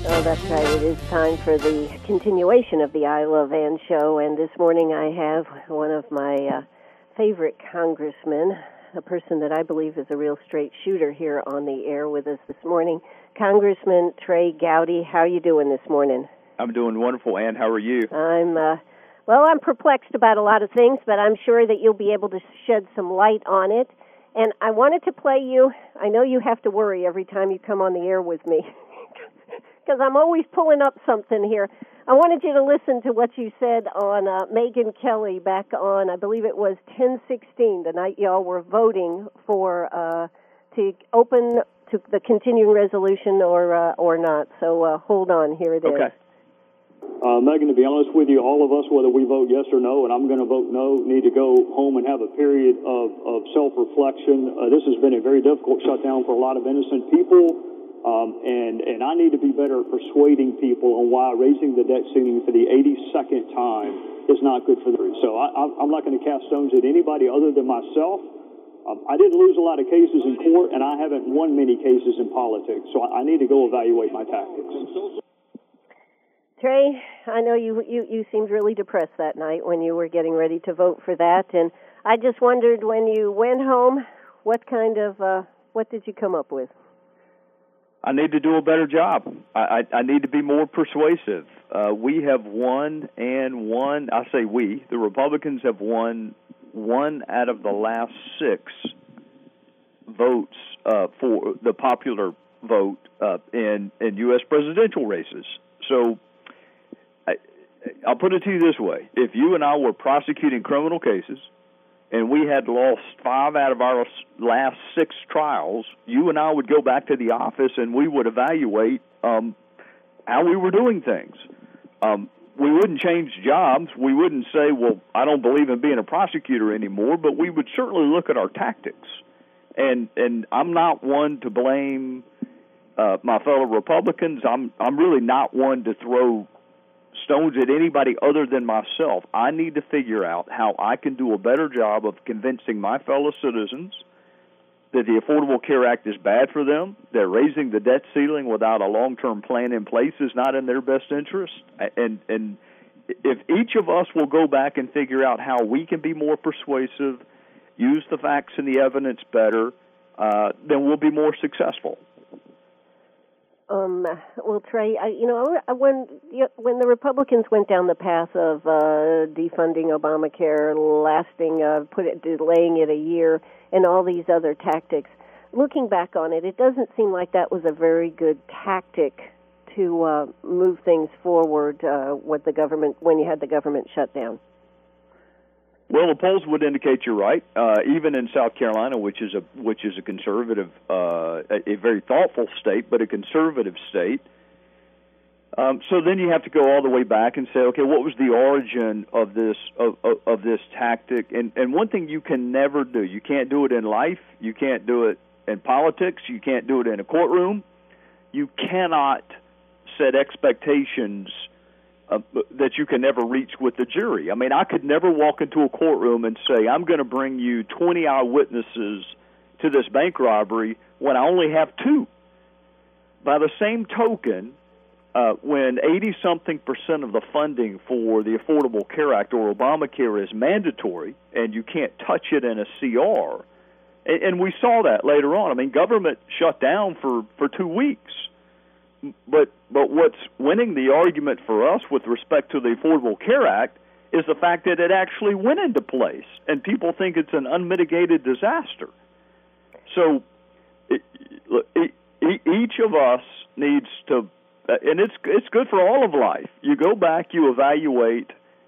Oh, that's right. It is time for the continuation of the I Love Ann show, and this morning I have one of my favorite congressmen, a person that I believe is a real straight shooter here on the air with us this morning, Congressman Trey Gowdy. How are you doing this morning? I'm doing wonderful, Ann. How are you? I'm perplexed about a lot of things, but I'm sure that you'll be able to shed some light on it. And I wanted to play you. I know you have to worry every time you come on the air with me, because I'm always pulling up something here. I wanted you to listen to what you said on Megyn Kelly back on, I believe it was 10/16, the night y'all were voting for to open to the continuing resolution or not. So hold on, here it is. Okay. Megyn, to be honest with you, all of us, whether we vote yes or no, and I'm going to vote no, need to go home and have a period of self-reflection. This has been a very difficult shutdown for a lot of innocent people. And I need to be better at persuading people on why raising the debt ceiling for the 82nd time is not good for them. So I'm not going to cast stones at anybody other than myself. I didn't lose a lot of cases in court, and I haven't won many cases in politics. So I need to go evaluate my tactics. Trey, I know you seemed really depressed that night when you were getting ready to vote for that, and I just wondered, when you went home, what did you come up with? I need to do a better job. I need to be more persuasive. We have won and won. I say we. The Republicans have won 1 out of the last 6 votes for the popular vote in U.S. presidential races. So I'll put it to you this way. If you and I were prosecuting criminal cases and we had lost 5 out of our last 6 trials, you and I would go back to the office and we would evaluate how we were doing things. We wouldn't change jobs. We wouldn't say, well, I don't believe in being a prosecutor anymore, but we would certainly look at our tactics. And I'm not one to blame my fellow Republicans. I'm really not one to throw stones at anybody other than myself. I need to figure out how I can do a better job of convincing my fellow citizens that the Affordable Care Act is bad for them, that raising the debt ceiling without a long-term plan in place is not in their best interest. And if each of us will go back and figure out how we can be more persuasive, use the facts and the evidence better, then we'll be more successful. Well, Trey, when the Republicans went down the path of defunding Obamacare, delaying it a year, and all these other tactics, looking back on it, it doesn't seem like that was a very good tactic to move things forward with the government when you had the government shut down. Well, the polls would indicate you're right. Even in South Carolina, which is a conservative, a very thoughtful state, but a conservative state. So then you have to go all the way back and say, okay, what was the origin of this tactic? And one thing you can never do, you can't do it in life, you can't do it in politics, you can't do it in a courtroom. You cannot set expectations that you can never reach with the jury. I mean, I could never walk into a courtroom and say, I'm going to bring you 20 eyewitnesses to this bank robbery when I only have 2. By the same token, when 80-something% of the funding for the Affordable Care Act or Obamacare is mandatory and you can't touch it in a CR, and we saw that later on. I mean, government shut down for 2 weeks. But what's winning the argument for us with respect to the Affordable Care Act is the fact that it actually went into place, and people think it's an unmitigated disaster. So each of us needs to, and it's good for all of life. You go back, you evaluate,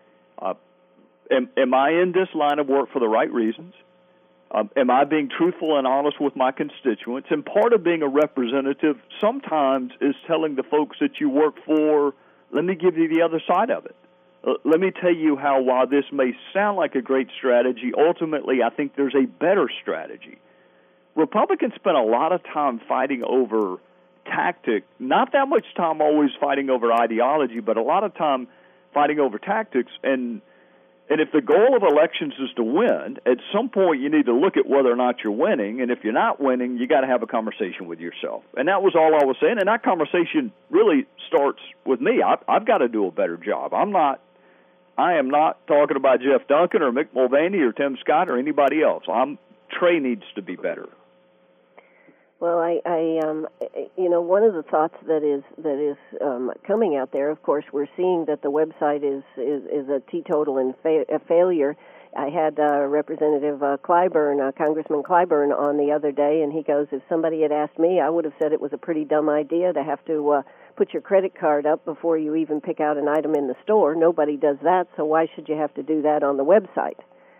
am I in this line of work for the right reasons? Am I being truthful and honest with my constituents? And part of being a representative sometimes is telling the folks that you work for, let me give you the other side of it. Let me tell you how, while this may sound like a great strategy, ultimately I think there's a better strategy. Republicans spend a lot of time fighting over tactic, not that much time always fighting over ideology, but a lot of time fighting over tactics. And And if the goal of elections is to win, at some point you need to look at whether or not you're winning. And if you're not winning, you got to have a conversation with yourself. And that was all I was saying. And that conversation really starts with me. I've got to do a better job. I am not talking about Jeff Duncan or Mick Mulvaney or Tim Scott or anybody else. Trey needs to be better. Well, one of the thoughts that is coming out there, of course, we're seeing that the website is a teetotal and a failure. I had Representative Clyburn, Congressman Clyburn, on the other day, and he goes, if somebody had asked me, I would have said it was a pretty dumb idea to have to put your credit card up before you even pick out an item in the store. Nobody does that, so why should you have to do that on the website?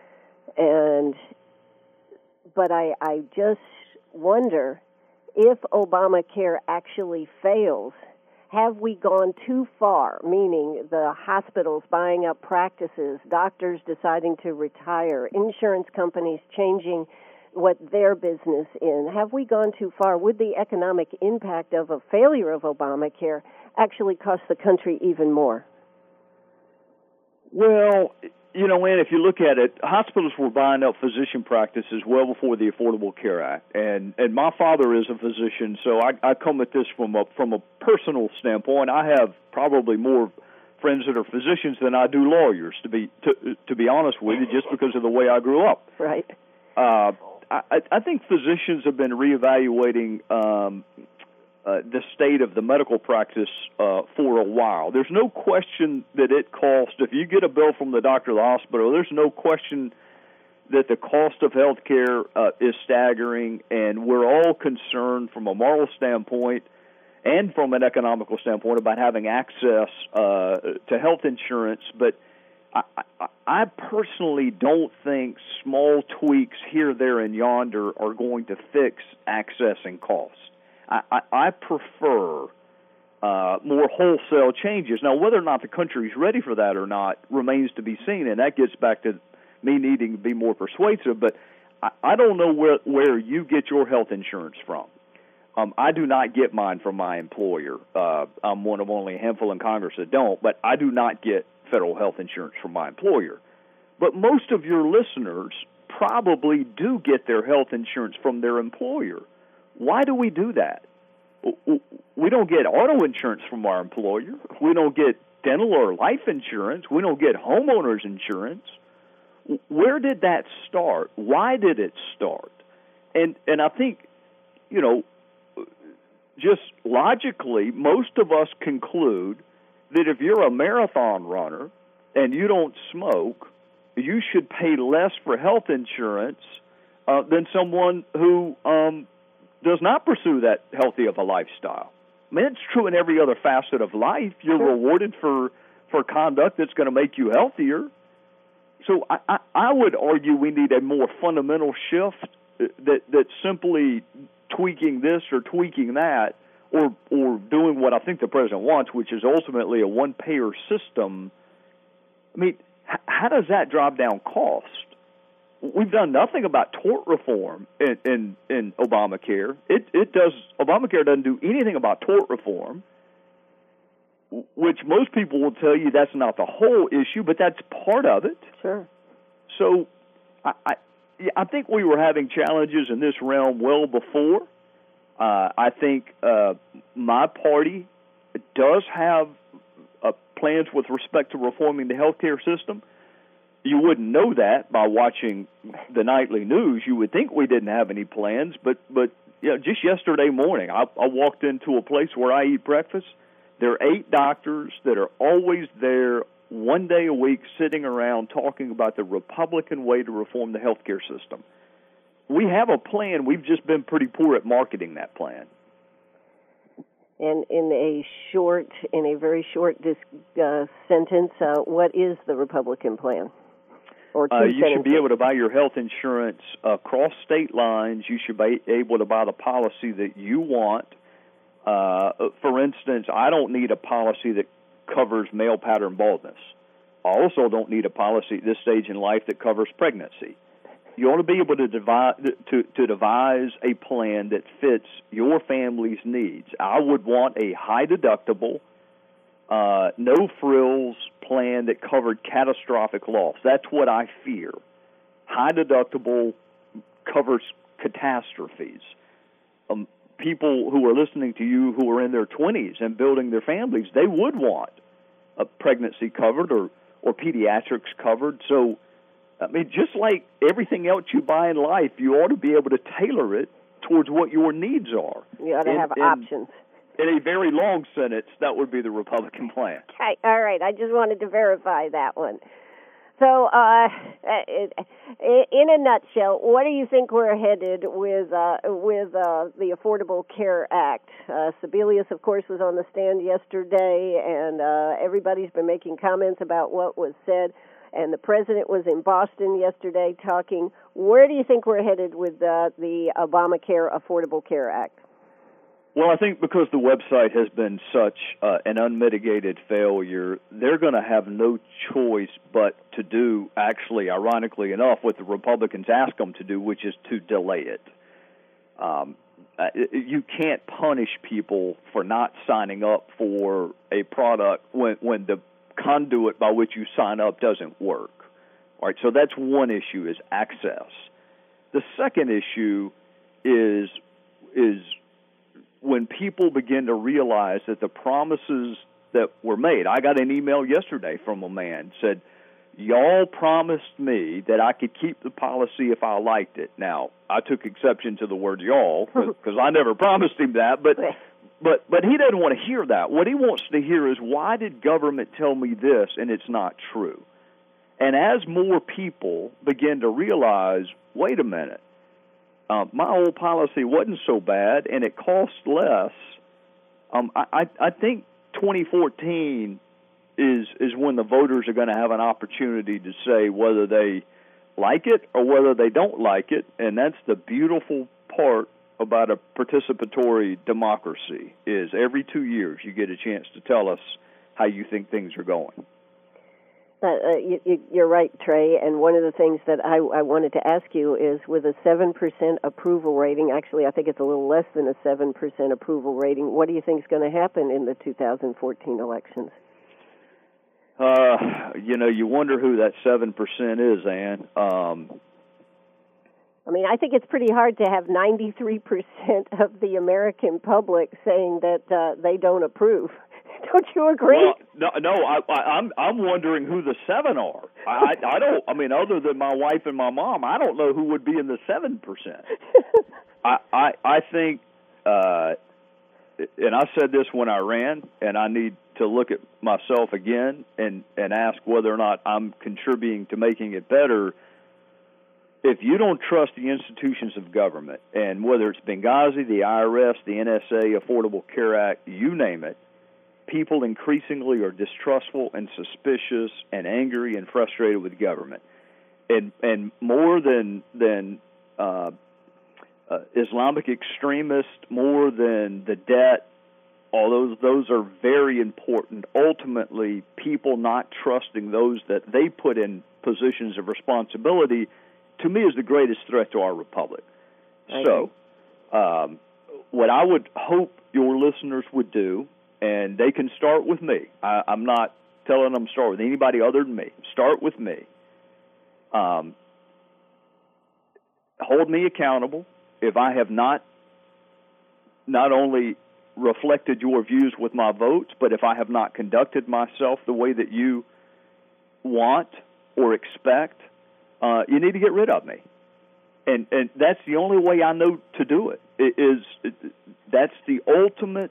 But I just wonder, if Obamacare actually fails, have we gone too far, meaning the hospitals buying up practices, doctors deciding to retire, insurance companies changing what their business in? Have we gone too far? Would the economic impact of a failure of Obamacare actually cost the country even more? Well, Ann, if you look at it, hospitals were buying up physician practices well before the Affordable Care Act, and my father is a physician, so I come at this from a personal standpoint. I have probably more friends that are physicians than I do lawyers, to be honest with you, just because of the way I grew up. Right. I think physicians have been reevaluating the state of the medical practice for a while. There's no question that it costs. If you get a bill from the doctor or the hospital, there's no question that the cost of health care is staggering, and we're all concerned from a moral standpoint and from an economical standpoint about having access to health insurance. But I personally don't think small tweaks here, there, and yonder are going to fix access and cost. I prefer more wholesale changes. Now, whether or not the country's ready for that or not remains to be seen, and that gets back to me needing to be more persuasive. But I don't know where you get your health insurance from. I do not get mine from my employer. I'm one of only a handful in Congress that don't, but I do not get federal health insurance from my employer. But most of your listeners probably do get their health insurance from their employer. Why do we do that? We don't get auto insurance from our employer. We don't get dental or life insurance. We don't get homeowners insurance. Where did that start? Why did it start? And I think, just logically, most of us conclude that if you're a marathon runner and you don't smoke, you should pay less for health insurance than someone who does not pursue that healthy of a lifestyle. I mean, it's true in every other facet of life. You're rewarded for conduct that's going to make you healthier. So I would argue we need a more fundamental shift that simply tweaking this or tweaking that or doing what I think the president wants, which is ultimately a one-payer system. I mean, how does that drive down cost? We've done nothing about tort reform in Obamacare. Obamacare doesn't do anything about tort reform, which most people will tell you that's not the whole issue, but that's part of it. Sure. So I think we were having challenges in this realm well before. I think my party does have plans with respect to reforming the healthcare system. You wouldn't know that by watching the nightly news. You would think we didn't have any plans, but just yesterday morning, I walked into a place where I eat breakfast. There are 8 doctors that are always there one day a week sitting around talking about the Republican way to reform the healthcare system. We have a plan. We've just been pretty poor at marketing that plan. And in a very short sentence, what is the Republican plan? Or you should be able to buy your health insurance across state lines. You should be able to buy the policy that you want. For instance, I don't need a policy that covers male pattern baldness. I also don't need a policy at this stage in life that covers pregnancy. You ought to be able to devise a plan that fits your family's needs. I would want a high deductible, no frills plan that covered catastrophic loss. That's what I fear. High deductible covers catastrophes. People who are listening to you who are in their 20s and building their families, they would want a pregnancy covered or pediatrics covered. So, I mean, just like everything else you buy in life, you ought to be able to tailor it towards what your needs are. You ought to have options. In a very long sentence, that would be the Republican plan. Okay, all right. I just wanted to verify that one. So, in a nutshell, what do you think we're headed with the Affordable Care Act? Sebelius, of course, was on the stand yesterday, and everybody's been making comments about what was said. And the president was in Boston yesterday talking. Where do you think we're headed with the Obamacare Affordable Care Act? Well, I think because the website has been such an unmitigated failure, they're going to have no choice but to do, actually, ironically enough, what the Republicans ask them to do, which is to delay it. You can't punish people for not signing up for a product when the conduit by which you sign up doesn't work. All right, so that's one issue, is access. The second issue is when people begin to realize that the promises that were made. I got an email yesterday from a man said, y'all promised me that I could keep the policy if I liked it. Now, I took exception to the word y'all because I never promised him that, but he doesn't want to hear that. What he wants to hear is, why did government tell me this and it's not true? And as more people begin to realize, wait a minute, my old policy wasn't so bad and it cost less, I think 2014 is when the voters are going to have an opportunity to say whether they like it or whether they don't like it, and that's the beautiful part about a participatory democracy, is every 2 years you get a chance to tell us how you think things are going. You're right, Trey, and one of the things that I wanted to ask you is, with a 7% approval rating, actually I think it's a little less than a 7% approval rating, what do you think is going to happen in the 2014 elections? You wonder who that 7% is, Ann. I mean, I think it's pretty hard to have 93% of the American public saying that they don't approve. Don't you agree? Well, I'm wondering who the 7 are. I don't. I mean, other than my wife and my mom, I don't know who would be in the 7%. I think, and I said this when I ran, and I need to look at myself again and ask whether or not I'm contributing to making it better. If you don't trust the institutions of government, and whether it's Benghazi, the IRS, the NSA, Affordable Care Act, you name it, people increasingly are distrustful and suspicious and angry and frustrated with government. And more than Islamic extremists, more than the debt, although those are very important, ultimately people not trusting those that they put in positions of responsibility, to me, is the greatest threat to our republic. So, what I would hope your listeners would do, and they can start with me. I'm not telling them to start with anybody other than me. Start with me. Hold me accountable if I have not only reflected your views with my votes, but if I have not conducted myself the way that you want or expect, you need to get rid of me. And that's the only way I know to do it. That's the ultimate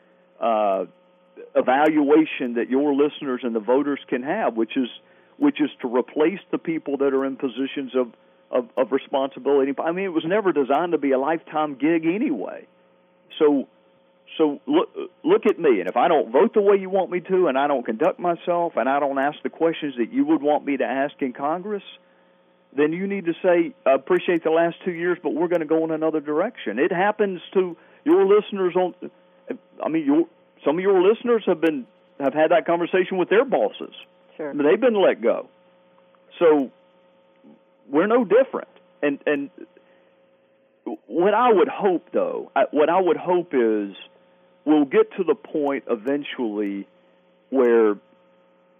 evaluation that your listeners and the voters can have, which is to replace the people that are in positions of responsibility. I mean, it was never designed to be a lifetime gig anyway. So look at me, and if I don't vote the way you want me to, and I don't conduct myself, and I don't ask the questions that you would want me to ask in Congress, then you need to say, I appreciate the last 2 years, but we're going to go in another direction. It happens to your listeners some of your listeners have had that conversation with their bosses. Sure. They've been let go. So we're no different. And what I would hope, though, is we'll get to the point eventually where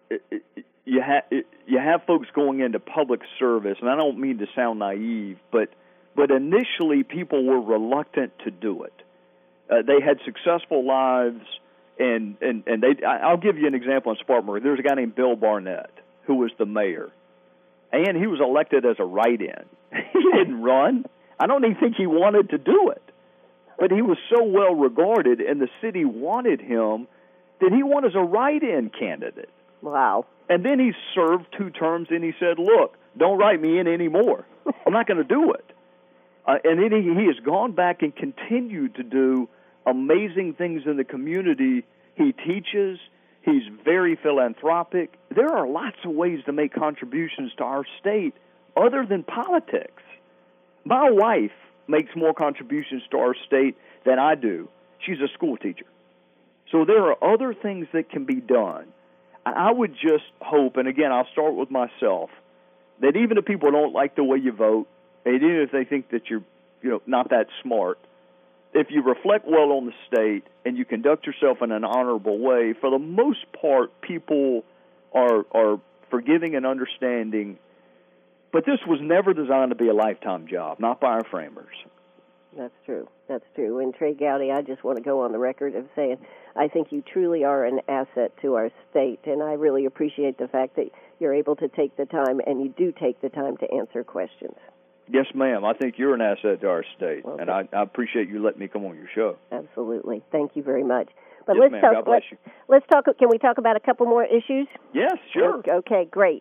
you have folks going into public service, and I don't mean to sound naive, but initially people were reluctant to do it. They had successful lives, and I'll give you an example in Spartanburg. There's a guy named Bill Barnett who was the mayor, and he was elected as a write-in. He didn't run. I don't even think he wanted to do it, but he was so well regarded, and the city wanted him that he won as a write-in candidate. Wow. And then he served 2 terms, and he said, look, don't write me in anymore. I'm not going to do it. And then he has gone back and continued to do amazing things in the community. He teaches. He's very philanthropic. There are lots of ways to make contributions to our state other than politics. My wife makes more contributions to our state than I do. She's a school teacher. So there are other things that can be done. I would just hope, and again, I'll start with myself, that even if people don't like the way you vote, and even if they think that you're not that smart, if you reflect well on the state and you conduct yourself in an honorable way, for the most part, people are forgiving and understanding. But this was never designed to be a lifetime job, not by our framers. That's true. That's true. And Trey Gowdy, I just want to go on the record of saying I think you truly are an asset to our state, and I really appreciate the fact that you're able to take the time, and you do take the time to answer questions. Yes, ma'am. I think you're an asset to our state, okay. And I appreciate you letting me come on your show. Absolutely. Thank you very much. But yes, ma'am. God bless you. Let's talk. Can we talk about a couple more issues? Yes, sure. Okay, great.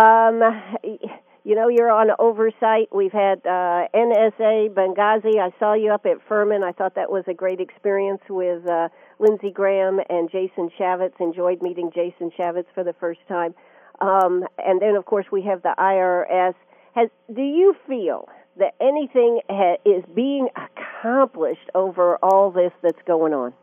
You're on oversight. We've had NSA, Benghazi. I saw you up at Furman. I thought that was a great experience with Lindsey Graham and Jason Shavitz. Enjoyed meeting Jason Shavitz for the first time. And then, of course, we have the IRS. Do you feel that anything is being accomplished over all this that's going on?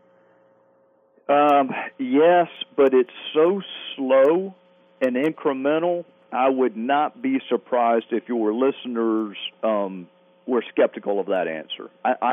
Yes, but it's so slow and incremental. I would not be surprised if your listeners were skeptical of that answer.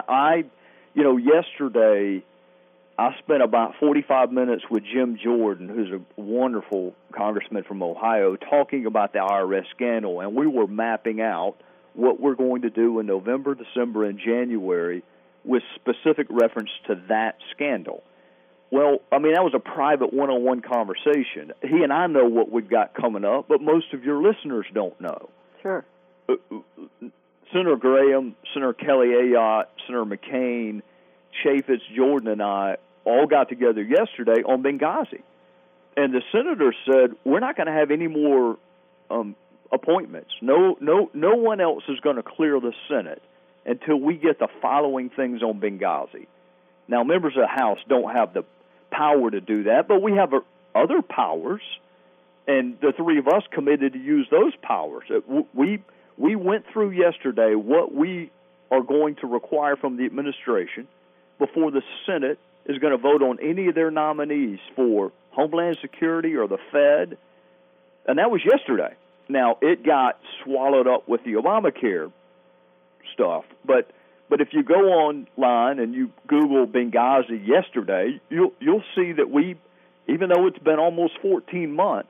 Yesterday I spent about 45 minutes with Jim Jordan, who's a wonderful congressman from Ohio, talking about the IRS scandal, and we were mapping out what we're going to do in November, December, and January with specific reference to that scandal. Well, I mean, that was a private one-on-one conversation. He and I know what we've got coming up, but most of your listeners don't know. Sure. Senator Graham, Senator Kelly Ayotte, Senator McCain, Chaffetz, Jordan, and I all got together yesterday on Benghazi. And the senator said, we're not going to have any more appointments. No one else is going to clear the Senate until we get the following things on Benghazi. Now, members of the House don't have the power to do that, but we have other powers, and the three of us committed to use those powers. We went through yesterday what we are going to require from the administration before the Senate is going to vote on any of their nominees for Homeland Security or the Fed, and that was yesterday. Now, it got swallowed up with the Obamacare stuff, but if you go online and you Google Benghazi yesterday, you'll see that even though it's been almost 14 months,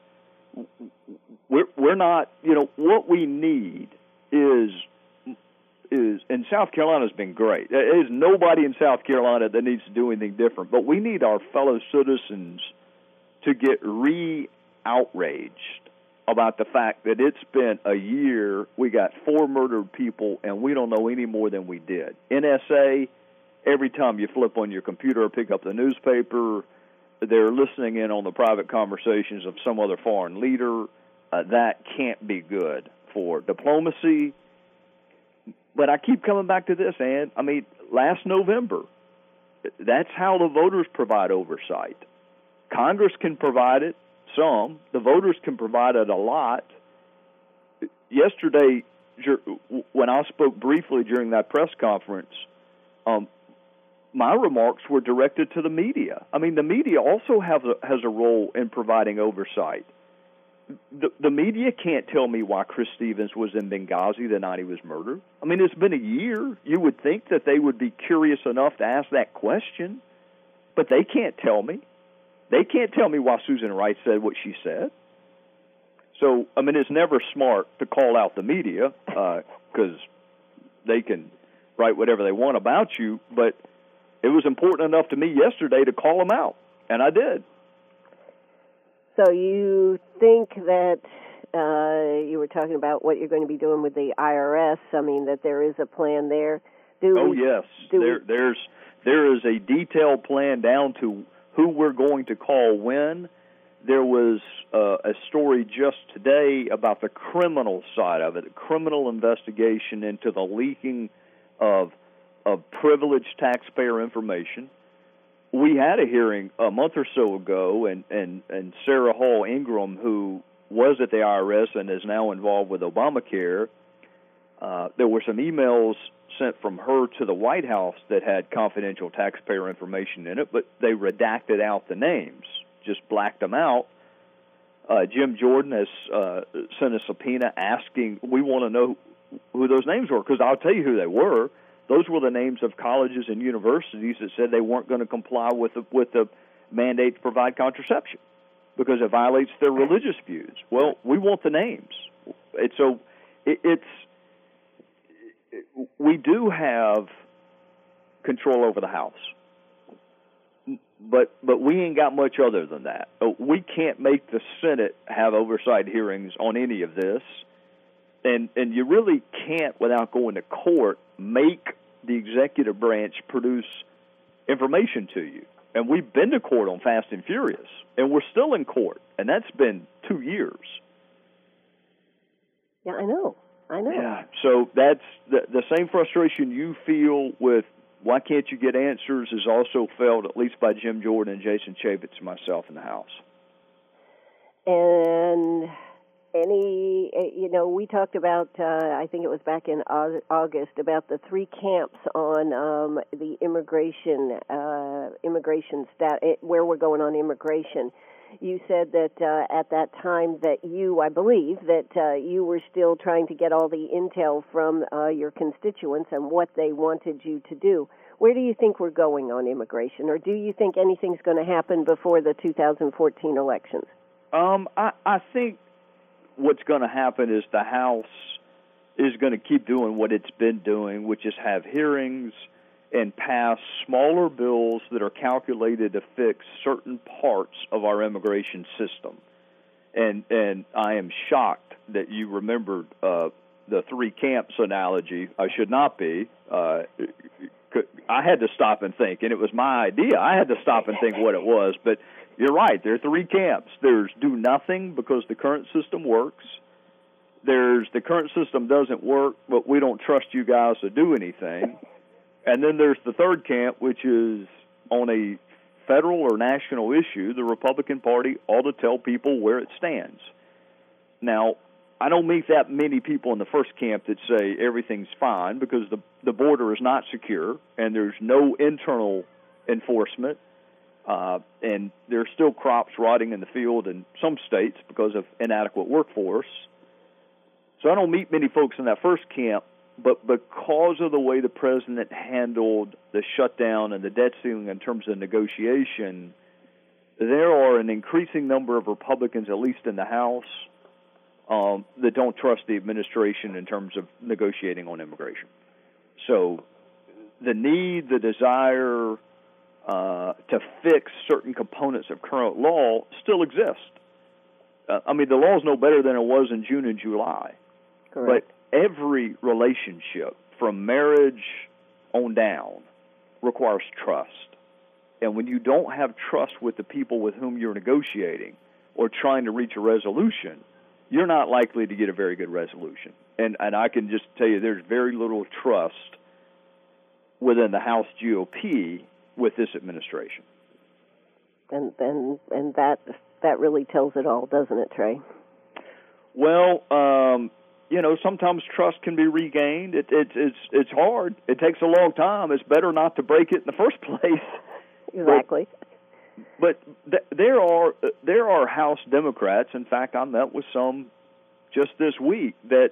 we're not, what we need is, and South Carolina's been great. There's nobody in South Carolina that needs to do anything different, but we need our fellow citizens to get outraged about the fact that it's been a year, we got 4 murdered people, and we don't know any more than we did. NSA, every time you flip on your computer or pick up the newspaper, they're listening in on the private conversations of some other foreign leader. That can't be good for diplomacy. But I keep coming back to this, Ann. I mean, last November, that's how the voters provide oversight. Congress can provide it. Some. The voters can provide it a lot. Yesterday, when I spoke briefly during that press conference, my remarks were directed to the media. I mean, the media also has a role in providing oversight. The media can't tell me why Chris Stevens was in Benghazi the night he was murdered. I mean, it's been a year. You would think that they would be curious enough to ask that question, but they can't tell me. They can't tell me why Susan Wright said what she said. So, I mean, it's never smart to call out the media because they can write whatever they want about you, but it was important enough to me yesterday to call them out, and I did. So you think that you were talking about what you're going to be doing with the IRS, I mean, that there is a plan there? Yes. There is a detailed plan down to who we're going to call when. There was a story just today about the criminal side of it, a criminal investigation into the leaking of privileged taxpayer information. We had a hearing a month or so ago, and Sarah Hall Ingram, who was at the IRS and is now involved with Obamacare, there were some emails sent from her to the White House that had confidential taxpayer information in it, but they redacted out the names, just blacked them out. Jim Jordan has sent a subpoena asking, we want to know who those names were, because I'll tell you who they were. Those were the names of colleges and universities that said they weren't going to comply with the mandate to provide contraception because it violates their religious views. Well, we want the names. We do have control over the House, but we ain't got much other than that. We can't make the Senate have oversight hearings on any of this, and you really can't, without going to court, make the executive branch produce information to you. And we've been to court on Fast and Furious, and we're still in court, and that's been 2 years. Yeah, I know. Yeah, so that's the same frustration you feel with why can't you get answers is also felt, at least by Jim Jordan and Jason Chaffetz and myself in the House. And we talked about, I think it was back in August, about the three camps on the immigration where we're going on immigration. You said that at that time that I believe that you were still trying to get all the intel from your constituents and what they wanted you to do. Where do you think we're going on immigration, or do you think anything's going to happen before the 2014 elections? I think what's going to happen is the House is going to keep doing what it's been doing, which is have hearings and pass smaller bills that are calculated to fix certain parts of our immigration system. And I am shocked that you remembered the three camps analogy. I should not be. I had to stop and think, and it was my idea. I had to stop and think what it was, but you're right. There are three camps. There's do nothing because the current system works. There's the current system doesn't work, but we don't trust you guys to do anything. And then there's the third camp, which is on a federal or national issue, the Republican Party ought to tell people where it stands. Now, I don't meet that many people in the first camp that say everything's fine because the border is not secure and there's no internal enforcement. And there's still crops rotting in the field in some states because of inadequate workforce. So I don't meet many folks in that first camp, but because of the way the president handled the shutdown and the debt ceiling in terms of negotiation, there are an increasing number of Republicans, at least in the House, that don't trust the administration in terms of negotiating on immigration. So the need, the desire to fix certain components of current law still exist. The law is no better than it was in June and July. Correct. But every relationship from marriage on down requires trust. And when you don't have trust with the people with whom you're negotiating or trying to reach a resolution, you're not likely to get a very good resolution. And I can just tell you there's very little trust within the House GOP with this administration. And that really tells it all, doesn't it, Trey? Well, sometimes trust can be regained. It's hard. It takes a long time. It's better not to break it in the first place. Exactly. But there are House Democrats. In fact, I met with some just this week that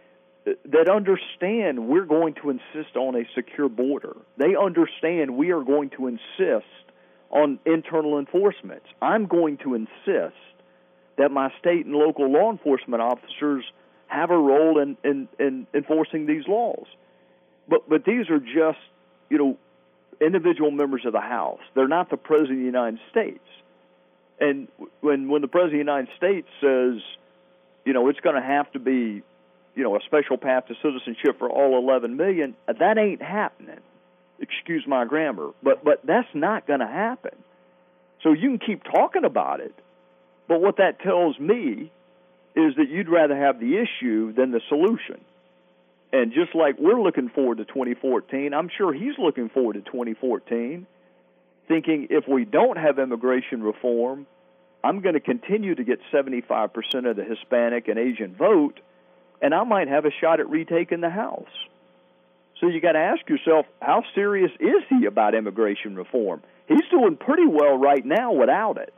understand we're going to insist on a secure border. They understand we are going to insist on internal enforcement. I'm going to insist that my state and local law enforcement officers have a role in enforcing these laws. But these are just, individual members of the House. They're not the President of the United States. And when the President of the United States says, it's going to have to be, a special path to citizenship for all 11 million, that ain't happening. Excuse my grammar. But that's not going to happen. So you can keep talking about it, but what that tells me is that you'd rather have the issue than the solution. And just like we're looking forward to 2014, I'm sure he's looking forward to 2014, thinking if we don't have immigration reform, I'm going to continue to get 75% of the Hispanic and Asian vote, and I might have a shot at retaking the House. So you got to ask yourself, how serious is he about immigration reform? He's doing pretty well right now without it.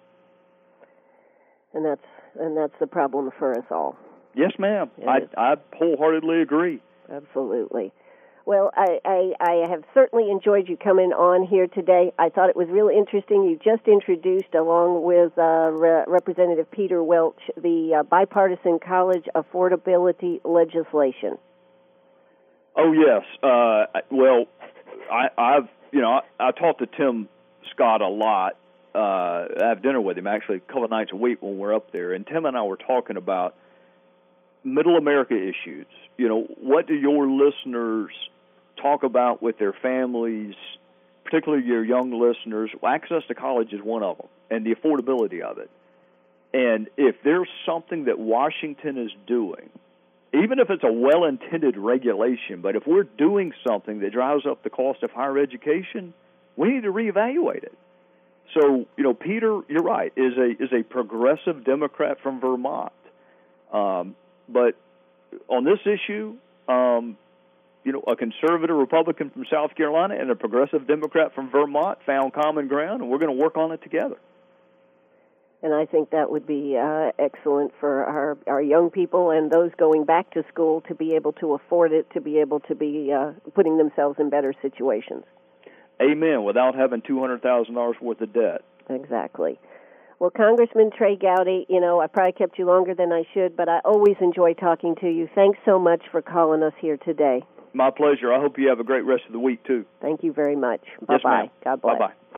And that's the problem for us all. Yes, ma'am. I wholeheartedly agree. Absolutely. Well, I have certainly enjoyed you coming on here today. I thought it was really interesting. You just introduced, along with Representative Peter Welch, the bipartisan college affordability legislation. Oh yes. Well, I talked to Tim Scott a lot. I have dinner with him actually a couple of nights a week when we're up there, and Tim and I were talking about Middle America issues. What do your listeners talk about with their families, particularly your young listeners? Well, access to college is one of them, and the affordability of it. And if there's something that Washington is doing, even if it's a well-intended regulation, but if we're doing something that drives up the cost of higher education, we need to reevaluate it. So, Peter, you're right, is a progressive Democrat from Vermont. But on this issue, a conservative Republican from South Carolina and a progressive Democrat from Vermont found common ground, and we're going to work on it together. And I think that would be excellent for our young people and those going back to school to be able to afford it, to be able to be putting themselves in better situations. Amen, without having $200,000 worth of debt. Exactly. Well, Congressman Trey Gowdy, I probably kept you longer than I should, but I always enjoy talking to you. Thanks so much for calling us here today. My pleasure. I hope you have a great rest of the week, too. Thank you very much. Yes, Bye-bye. ma'am. God bless. Bye-bye.